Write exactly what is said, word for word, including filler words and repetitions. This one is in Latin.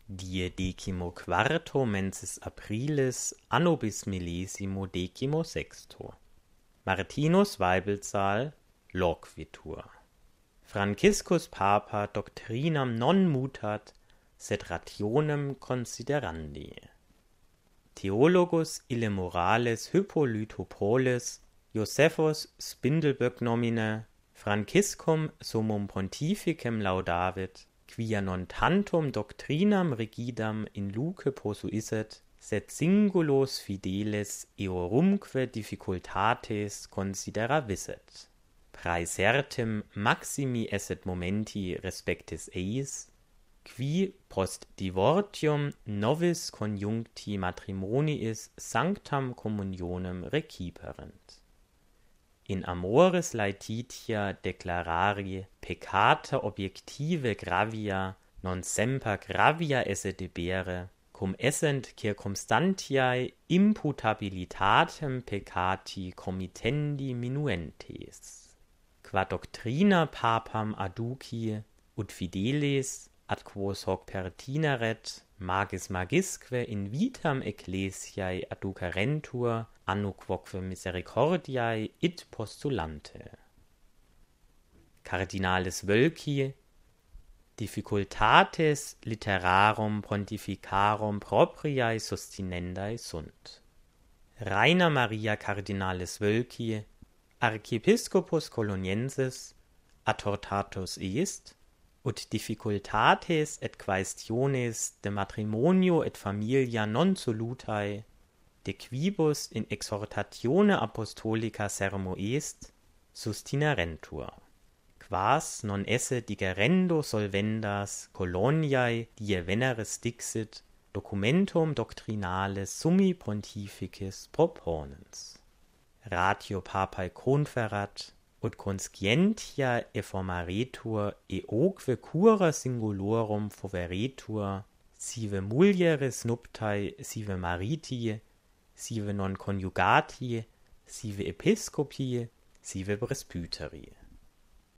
Die decimo quarto mensis aprilis anno bis millesimo decimo sexto. Martinus Weibelzahl loquitur. Franciscus Papa doctrinam non mutat, sed rationem considerandi. Theologus ille morales Hippolytopolis, Josephus Spindelböck nomine, Franciscum summum pontificem laudavit, quia non tantum doctrinam rigidam in luce posuisset, sed singulos fideles eorumque difficultates consideravisset. Praesertim maximi esset momenti respectis eis, qui post divortium novis conjuncti matrimoniis sanctam communionem reciperent. In amoris laetitia declarari peccata objective gravia non semper gravia esse debere, cum essent circumstantiae imputabilitatem peccati committendi minuentes. Qua doctrina papam adduci, ut fideles, ad quos hoc pertineret, magis magisque in vitam ecclesiae adducerentur, anno quoque misericordiae id postulante. Cardinalis Wölki, difficultates literarum pontificarum propriae sustinendae sunt. Rainer Maria Cardinalis Wölki, Archiepiscopus Coloniensis, adhortatus est, ut difficultates et quaestiones de matrimonio et familia non solutae, de quibus in exhortatione apostolica sermo est, sustinerentur. Quas non esse digerendo solvendas coloniae die veneris dixit documentum doctrinale summi pontificis proponens. Ratio papae conferat, ut conscientia efformaretur eoque cura singulorum foveretur, sive mulieris nuptae, sive mariti, sive non coniugati, sive episcopi, sive presbyteri.